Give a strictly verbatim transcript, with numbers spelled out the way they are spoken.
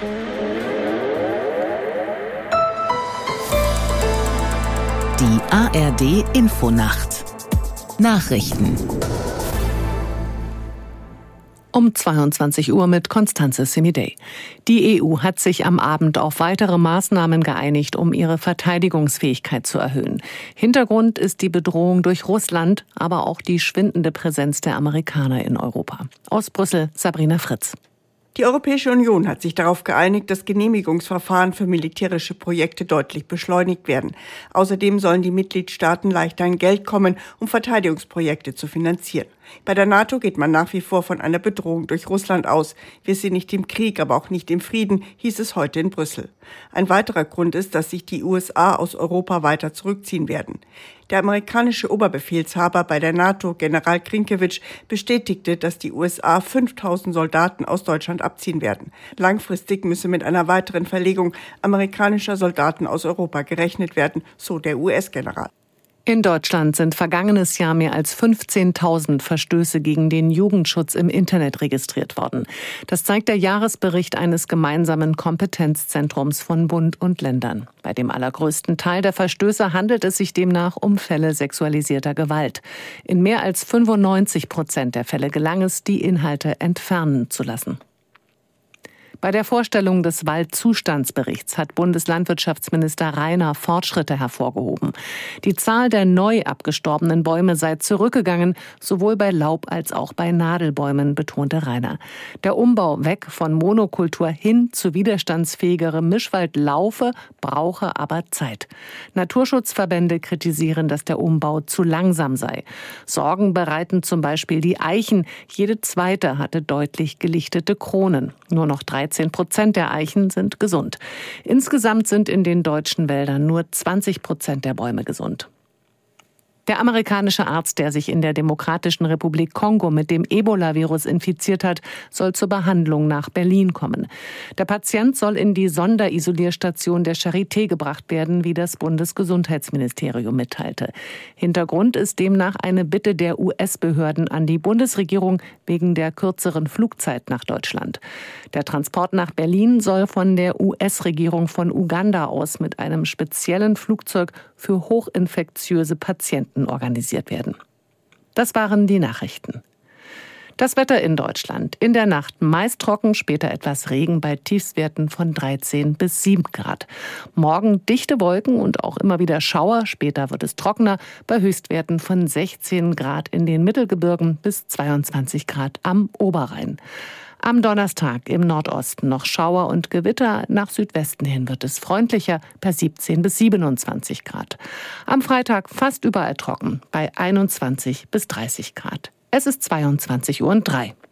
Die A R D Infonacht Nachrichten um zweiundzwanzig Uhr mit Constanze Semidey. Die E U hat sich am Abend auf weitere Maßnahmen geeinigt, um ihre Verteidigungsfähigkeit zu erhöhen. Hintergrund ist die Bedrohung durch Russland, aber auch die schwindende Präsenz der Amerikaner in Europa. Aus Brüssel, Sabrina Fritz. Die Europäische Union hat sich darauf geeinigt, dass Genehmigungsverfahren für militärische Projekte deutlich beschleunigt werden. Außerdem sollen die Mitgliedstaaten leichter an Geld kommen, um Verteidigungsprojekte zu finanzieren. Bei der NATO geht man nach wie vor von einer Bedrohung durch Russland aus. Wir sind nicht im Krieg, aber auch nicht im Frieden, hieß es heute in Brüssel. Ein weiterer Grund ist, dass sich die U S A aus Europa weiter zurückziehen werden. Der amerikanische Oberbefehlshaber bei der NATO, General Grinkiewicz, bestätigte, dass die U S A fünftausend Soldaten aus Deutschland abziehen werden. Langfristig müsse mit einer weiteren Verlegung amerikanischer Soldaten aus Europa gerechnet werden, so der U S-General. In Deutschland sind vergangenes Jahr mehr als fünfzehntausend Verstöße gegen den Jugendschutz im Internet registriert worden. Das zeigt der Jahresbericht eines gemeinsamen Kompetenzzentrums von Bund und Ländern. Bei dem allergrößten Teil der Verstöße handelt es sich demnach um Fälle sexualisierter Gewalt. In mehr als fünfundneunzig Prozent der Fälle gelang es, die Inhalte entfernen zu lassen. Bei der Vorstellung des Waldzustandsberichts hat Bundeslandwirtschaftsminister Rainer Fortschritte hervorgehoben. Die Zahl der neu abgestorbenen Bäume sei zurückgegangen, sowohl bei Laub- als auch bei Nadelbäumen, betonte Rainer. Der Umbau weg von Monokultur hin zu widerstandsfähigerem Mischwald laufe, brauche aber Zeit. Naturschutzverbände kritisieren, dass der Umbau zu langsam sei. Sorgen bereiten zum Beispiel die Eichen. Jede zweite hatte deutlich gelichtete Kronen. Nur noch dreizehn Prozent der Eichen sind gesund. Insgesamt sind in den deutschen Wäldern nur zwanzig Prozent der Bäume gesund. Der amerikanische Arzt, der sich in der Demokratischen Republik Kongo mit dem Ebola-Virus infiziert hat, soll zur Behandlung nach Berlin kommen. Der Patient soll in die Sonderisolierstation der Charité gebracht werden, wie das Bundesgesundheitsministerium mitteilte. Hintergrund ist demnach eine Bitte der U S-Behörden an die Bundesregierung wegen der kürzeren Flugzeit nach Deutschland. Der Transport nach Berlin soll von der U S-Regierung von Uganda aus mit einem speziellen Flugzeug für hochinfektiöse Patienten organisiert werden. Das waren die Nachrichten. Das Wetter in Deutschland. In der Nacht meist trocken, später etwas Regen bei Tiefstwerten von dreizehn bis sieben Grad. Morgen dichte Wolken und auch immer wieder Schauer. Später wird es trockener bei Höchstwerten von sechzehn Grad in den Mittelgebirgen bis zweiundzwanzig Grad am Oberrhein. Am Donnerstag im Nordosten noch Schauer und Gewitter. Nach Südwesten hin wird es freundlicher bei siebzehn bis siebenundzwanzig Grad. Am Freitag fast überall trocken bei einundzwanzig bis dreißig Grad. Es ist zweiundzwanzig Uhr und drei.